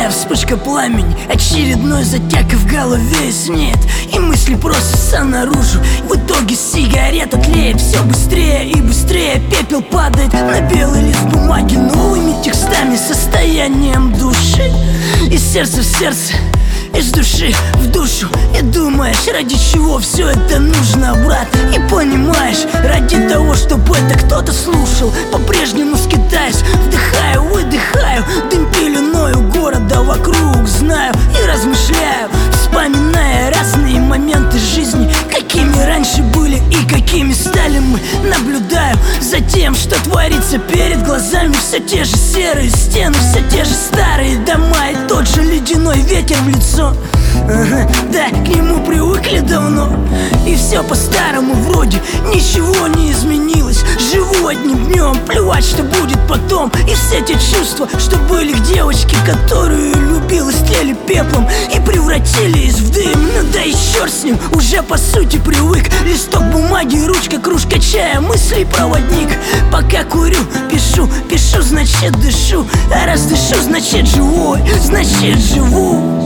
Очередная вспышка пламени, очередной затяг в голове снеет, и мысли просятся наружу. В итоге сигарета тлеет все быстрее и быстрее. Пепел падает на белый лист бумаги новыми текстами, состоянием души. Из сердца в сердце, из души в душу. И думаешь, ради чего все это нужно, брат? И понимаешь, ради того, чтобы это кто-то слушал. По-прежнему скитаюсь, вдыхаю, выдыхаю дым пеленою города вокруг. Знаю и размышляю, вспоминая разные моменты жизни, какими раньше были и какими стали мы. Наблюдаю за тем, что творится перед глазами. Все те же серые стены, все те же старые дома, и тот же ледяной ветер в лицо. Да, к нему привыкли давно, и все по-старому вроде ничего не изменилось. Живу одним днем, плевать, что будет потом. И все те чувства, что были к девочке, которую любил, истлели пеплом и превратились в дым. Ну да и черт с ним, уже по сути привык. Листок бумаги, ручка, кружка чая, мысли проводник. Пока курю, пишу, пишу, значит дышу. А раз дышу, значит живой, значит живу.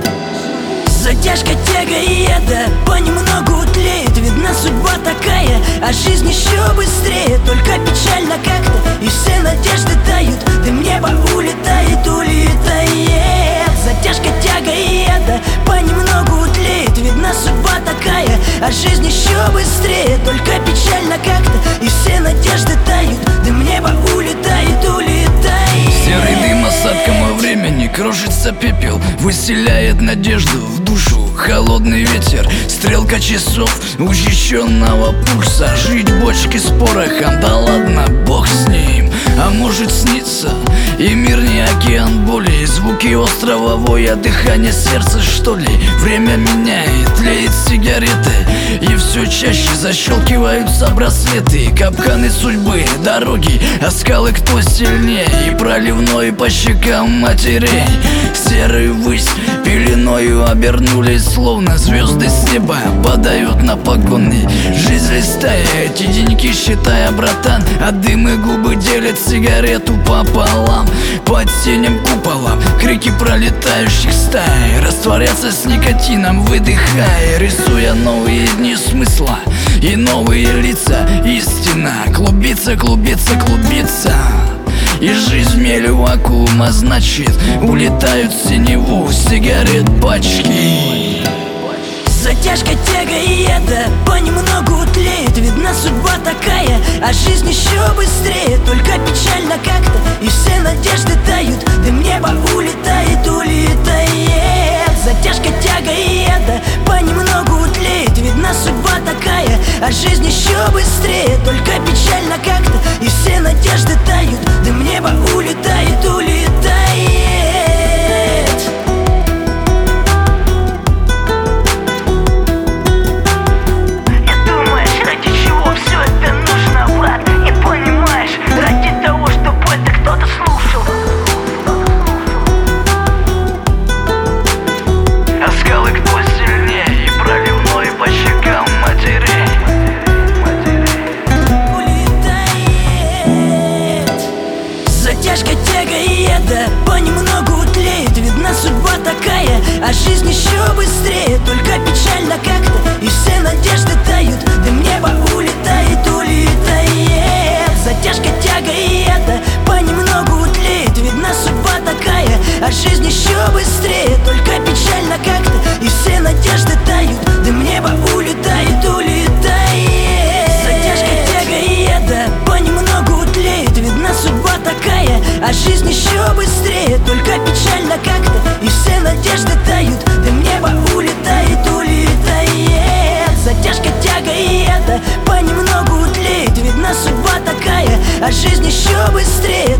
Затяжка, тяга и это понемногу тлеет. Видна судьба такая, а жизнь еще быстрее. Только печально как-то, и все надежды тают. Дым неба улетает, улетает. Затяжка, тяга и это понемногу тлеет. Видна судьба такая, а жизнь еще быстрее. Только печально как-то, и все надежды тают. Дым неба улетает, улетает. Серый дым осадком во времени, крошится пепел, выселяет надежду в душу. Холодный ветер, стрелка часов учащенного пульса. Жить в бочке с порохом, да ладно, бог с ним. А может снится, и мир не океан боли. Звуки острова воя, дыхание сердца, что ли. Время меняет, тлеет сигареты, и все чаще защелкиваются браслеты. Капканы судьбы, дороги, а скалы кто сильнее. И проливной по щекам матерей. Серый высь пеленою обернулись, словно звезды с неба падают на погоны. Жизнь листая, эти деньги считая, братан, а дым и губы делят сигарету пополам. Под синим куполом крики пролетающих стай растворятся с никотином, выдыхая, рисуя новые дни смысла и новые лица. Истина клубится, клубится, клубится, и жизнь мелью вакуума, значит, улетают в синеву сигарет пачки. Затяжка, тяга и это понемногу тлеет. Видна судьба такая, а жизнь еще быстрее. Только печально как-то, и все надежды тают. Дым неба улетает, улетает. Затяжка, тяга и это понемногу тлеет. Видна судьба такая, а жизнь еще быстрее. Только печально как-то, и все надежды тают. Дым неба улетает, улетает. Затяжка, тяга и это понемногу тлеет. Видна судьба такая, а жизнь еще быстрее. Только печально как-то, и все надежды тают. Дым неба улетает, улетает. Затяжка, тяга и это понемногу тлеет. Видна судьба такая, а жизнь еще быстрее. Только печально как-то, и все надежды тают. Дым неба улетает, улетает. Затяжка, тяга и это понемногу тлеет. Видна судьба такая, а жизнь еще быстрее. Только печально как-то, и все надежды тают. Дым неба улетает, улетает. Затяжка, тяга и это понемногу тлеет. Видна судьба такая, а жизнь еще быстрее.